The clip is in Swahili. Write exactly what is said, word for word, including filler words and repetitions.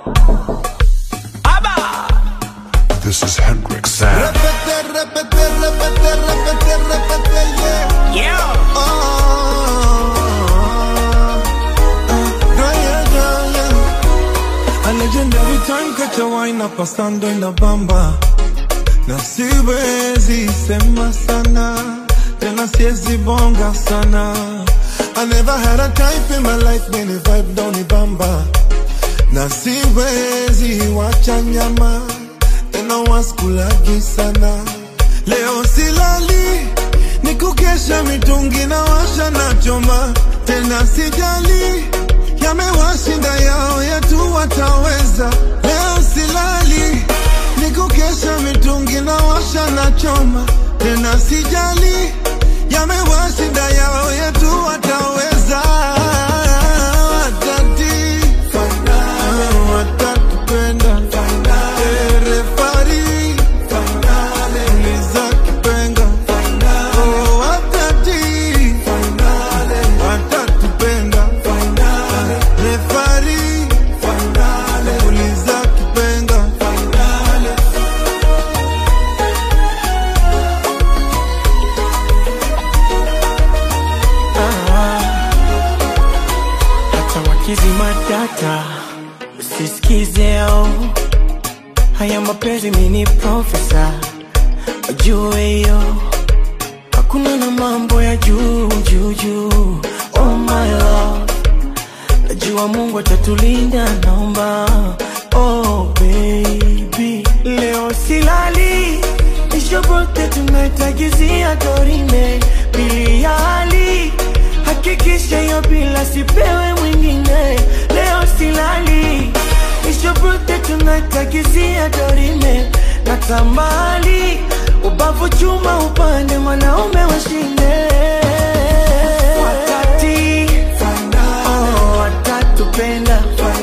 This is Hendrix Sam. Repete, repete, repete, repete, repete, yeah. Yeah. Oh, uh, yeah, yeah, yeah. A legendary time catch a wine up pasando en la bamba. Na siwezi sema sana, tena siwezi bonga sana. I never had a type in my life, many vibe down the bamba. Na siwezi wacha nyama, tena waskulagi sana. Leo silali, nikukesha mitungi na washa na choma. Tena sijali, yamewashinda yao yetu wataweza. Leo silali, nikukesha mitungi na washa na choma. Tena sijali, yamewashinda yao yetu wataweza. Watati, watatupenda. Refari, uliza kipenga. Oh, watati, watatupenda. Refari, uliza kipenga. Hata wakizi matata usisikize au haya mapenzi mini profesa wajue yo hakuna na mambo ya juu juu juu. Oh my love, najua Mungu atatulinda naomba. Oh baby, leo silali, nishobote tunaitagizia dorime pili ya hali. Hakikisha yo bila sipewe mwingine. Leo silali, nishobote tunaitagizia dorime na tambali. Ubavu chuma upande mwanaume washinde. Watati, oh watatupenda.